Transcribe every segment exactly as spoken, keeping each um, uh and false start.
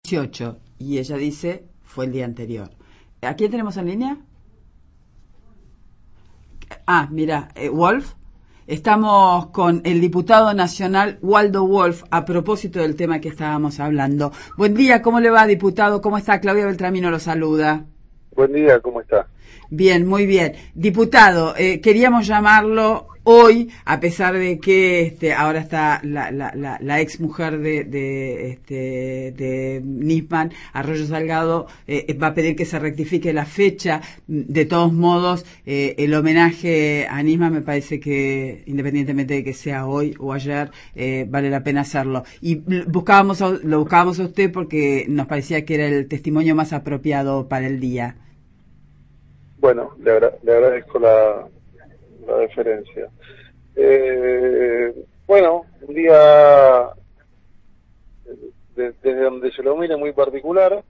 dieciocho, y ella dice fue el día anterior. ¿A quién tenemos en línea? Ah, mira, eh, Wolf. Estamos con el diputado nacional Waldo Wolf a propósito del tema que estábamos hablando. Buen día, ¿cómo le va, diputado? ¿Cómo está? Claudia Beltramino lo saluda. Buen día, ¿cómo está? Bien, muy bien. Diputado, eh, queríamos llamarlo hoy, a pesar de que este, ahora está la, la, la, la ex mujer de, de, este, de Nisman, Arroyo Salgado, eh, va a pedir que se rectifique la fecha. De todos modos, eh, el homenaje a Nisman me parece que, independientemente de que sea hoy o ayer, eh, vale la pena hacerlo. Y buscábamos a, lo buscábamos a usted porque nos parecía que era el testimonio más apropiado para el día. Bueno, le, agra le agradezco la, la deferencia. Eh, bueno, un día de, desde donde se lo mire muy particular,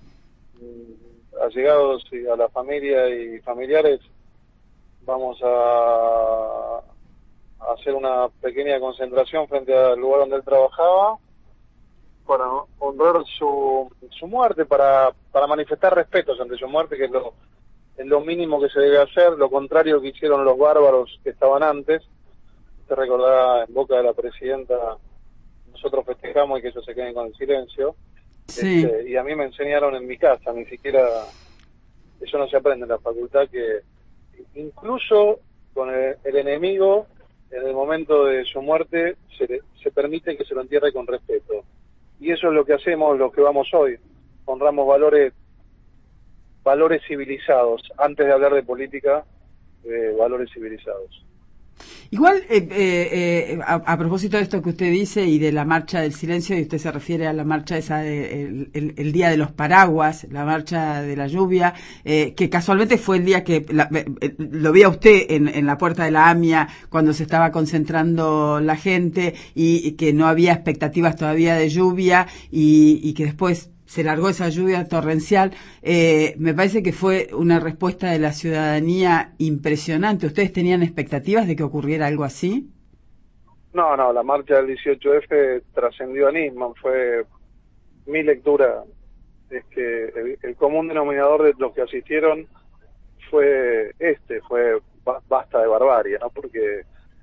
allegados a la familia y familiares, vamos a, a hacer una pequeña concentración frente al lugar donde él trabajaba para honrar su, su muerte, para, para manifestar respetos ante su muerte, que es lo es lo mínimo que se debe hacer, lo contrario que hicieron los bárbaros que estaban antes. Usted recordará, en boca de la presidenta, nosotros festejamos y que ellos se queden con el silencio. Sí. Este, y a mí me enseñaron en mi casa, ni siquiera, eso no se aprende en la facultad, que incluso con el, el enemigo, en el momento de su muerte, se, se permite que se lo entierre con respeto. Y eso es lo que hacemos, lo que vamos hoy. Honramos valores valores civilizados, antes de hablar de política, eh, valores civilizados. Igual, eh, eh, a, a propósito de esto que usted dice y de la marcha del silencio, y usted se refiere a la marcha esa de, el, el, el día de los paraguas, la marcha de la lluvia, eh, que casualmente fue el día que la, eh, lo vi a usted en, en la puerta de la AMIA cuando se estaba concentrando la gente y, y que no había expectativas todavía de lluvia y, y que después se largó esa lluvia torrencial. Eh, me parece que fue una respuesta de la ciudadanía impresionante. ¿Ustedes tenían expectativas de que ocurriera algo así? No, no, la marcha del dieciocho efe trascendió a Nisman, fue mi lectura. Es que el, el común denominador de los que asistieron fue este, fue basta de barbarie, ¿no? Porque,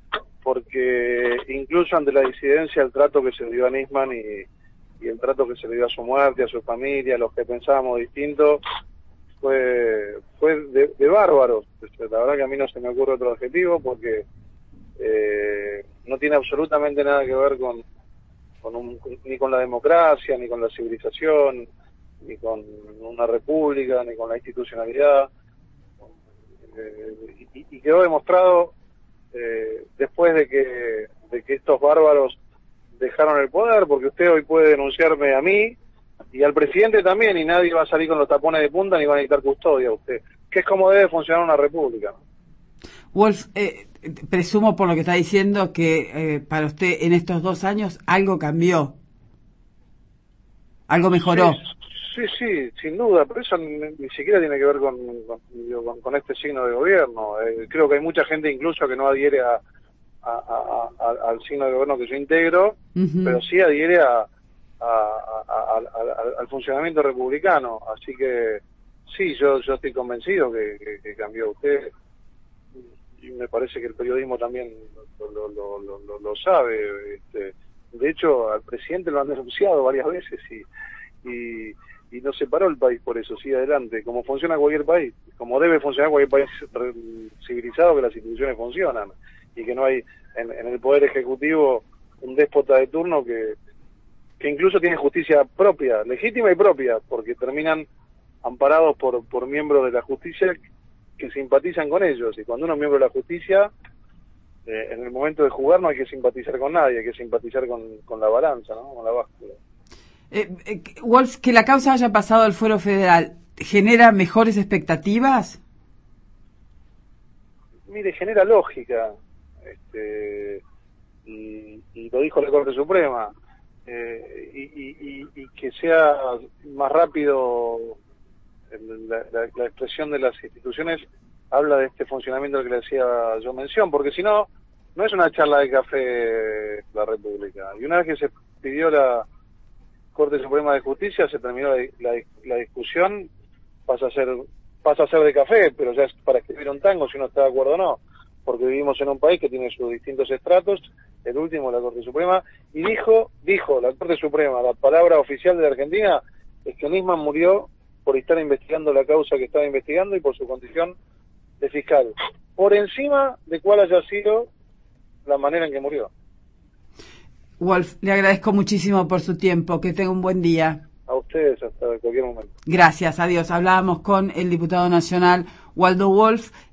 porque incluso ante la disidencia, el trato que se dio a Nisman y y el trato que se le dio a su muerte, a su familia, a los que pensábamos distinto, fue fue de, de bárbaros. La verdad que a mí no se me ocurre otro adjetivo porque eh, no tiene absolutamente nada que ver con, con un, ni con la democracia, ni con la civilización, ni con una república, ni con la institucionalidad. Eh, y, y quedó demostrado eh, después de que, de que estos bárbaros dejaron el poder, porque usted hoy puede denunciarme a mí y al presidente también, y nadie va a salir con los tapones de punta ni va a necesitar custodia a usted, que es como debe funcionar una república. Wolf, eh, presumo por lo que está diciendo que eh, para usted en estos dos años algo cambió, algo mejoró. Sí, sí, sí, sin duda, pero eso ni, ni siquiera tiene que ver con, con, con este signo de gobierno. Eh, creo que hay mucha gente incluso que no adhiere a A, a, a, al signo de gobierno que yo integro, uh-huh. pero sí adhiere a, a, a, a, al funcionamiento republicano. Así que sí, yo yo estoy convencido que, que, que cambió usted, y me parece que el periodismo también lo, lo, lo, lo, lo sabe. Este, de hecho, al presidente lo han denunciado varias veces y, y, y no se paró el país por eso, sigue adelante, como funciona cualquier país, como debe funcionar cualquier país civilizado, que las instituciones funcionan y que no hay en, en el Poder Ejecutivo un déspota de turno que, que incluso tiene justicia propia, legítima y propia, porque terminan amparados por, por miembros de la justicia que simpatizan con ellos, y cuando uno es miembro de la justicia, eh, en el momento de jugar no hay que simpatizar con nadie, hay que simpatizar con, con la balanza, ¿no? Con la báscula. Eh, eh, Wolf, que la causa haya pasado al fuero federal, ¿genera mejores expectativas? Mire, genera lógica. Este, y, y lo dijo la Corte Suprema, eh, y, y, y que sea más rápido la, la, la expresión de las instituciones, habla de este funcionamiento que le decía yo mención, porque si no, no es una charla de café la República. Y una vez que se pidió la Corte Suprema de Justicia, se terminó la, la, la discusión, pasa a ser pasa a ser de café, pero ya es para escribir un tango si uno está de acuerdo o no, porque vivimos en un país que tiene sus distintos estratos, el último la Corte Suprema, y dijo, dijo la Corte Suprema, la palabra oficial de la Argentina es que Nisman murió por estar investigando la causa que estaba investigando y por su condición de fiscal, por encima de cuál haya sido la manera en que murió. Wolf, le agradezco muchísimo por su tiempo, que tenga un buen día. A ustedes hasta cualquier momento. Gracias, adiós. Hablábamos con el diputado nacional Waldo Wolf.